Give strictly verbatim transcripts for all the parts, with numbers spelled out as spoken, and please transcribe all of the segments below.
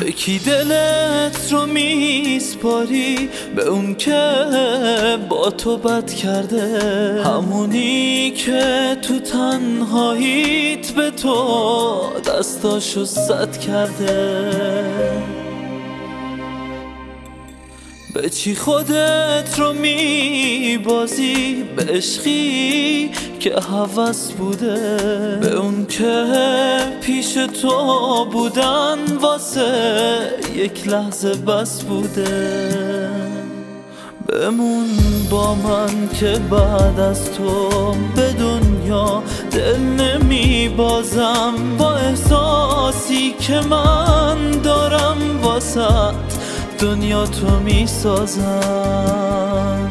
به کی دلت رو میسپاری؟ به اون که با تو بد کرده، همونی که تو تنهاییت به تو دستاشو سد کرده. به چی خودت رو میبازی؟ به عشقی که هوس بوده، به اون که پیش تو بودن واسه یک لحظه بس بوده. بمون با من که بعد از تو به دنیا دل نمیبازم، با احساسی که من دارم واسه دنیا تو میسازم.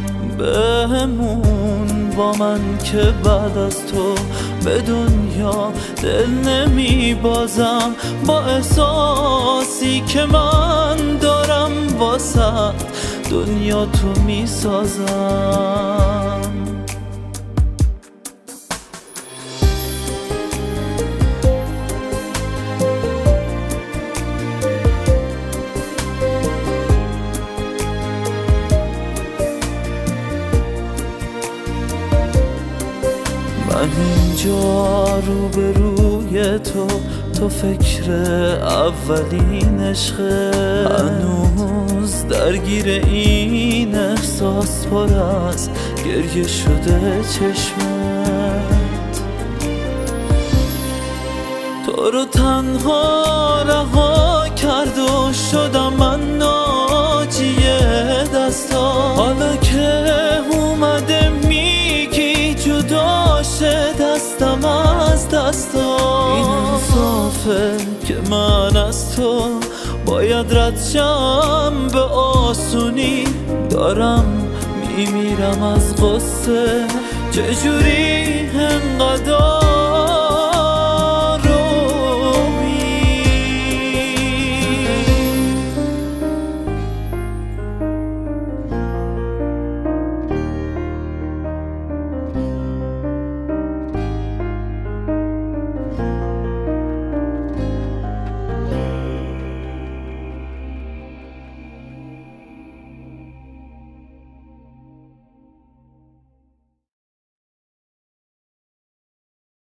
بمون با من که بعد از تو به دنیا دل نمیبازم، با احساسی که من دارم واسه دنیا تو میسازم. من اینجا رو به روی تو، تو فکر اولین عشقه، هنوز درگیر این احساس پر از گریه شده چشمت. تو رو تنها رها کرد و شدم من ناجی دستا، حالا که اومده میگی جدا شه دستم از دستا. این انصافه که من از تو باید رد شم به آسونی، دارم میمیرم از غصه چجوری انقدر